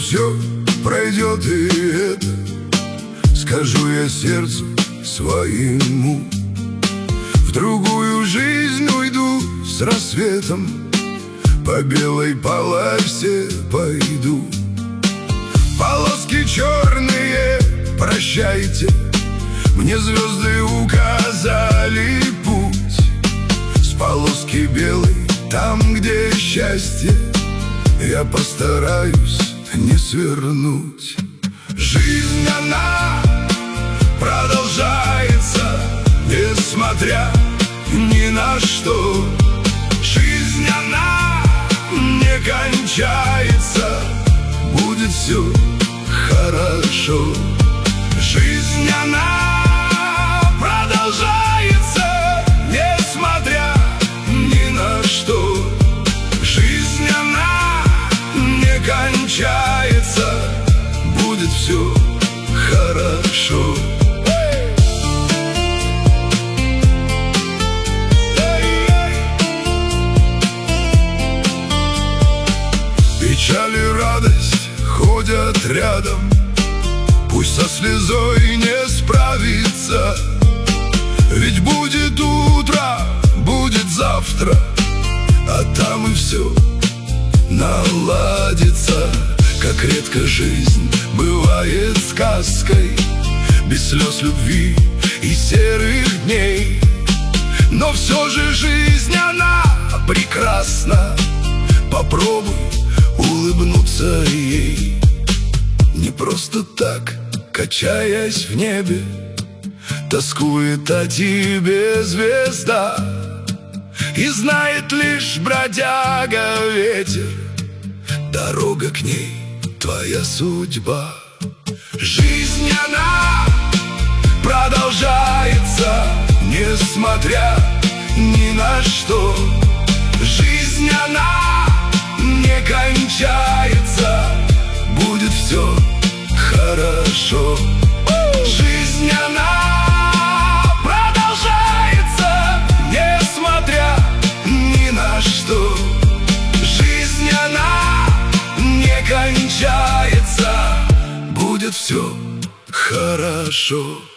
все пройдет, и это скажу я сердцу своему. В другую жизнь уйду с рассветом, по белой полосе пойду. Полоски черные, прощайте, мне звезды указали путь. С полоски белой, там, где счастье, я постараюсь не свернуть. Жизнь, она продолжается, несмотря ни на что. Жизнь, она не кончается, будет все хорошо. Жизнь, она продолжается, несмотря ни на что. Жизнь, она не кончается, будет все хорошо. Печаль и радость ходят рядом, пусть со слезой не справится. Ведь будет утро, будет завтра, а там и все наладится. Как редко жизнь бывает сказкой, без слез любви и серых дней. Но все же жизнь, она прекрасна, попробуй улыбнуться ей. Не просто так, качаясь в небе, тоскует о тебе звезда. И знает лишь бродяга ветер, дорога к ней твоя судьба. Жизнь, она продолжается, несмотря ни на что. Жизнь, она не кончается, будет все хорошо. Жизнь, она продолжается, несмотря ни на что. Жизнь, она не кончается, будет все хорошо.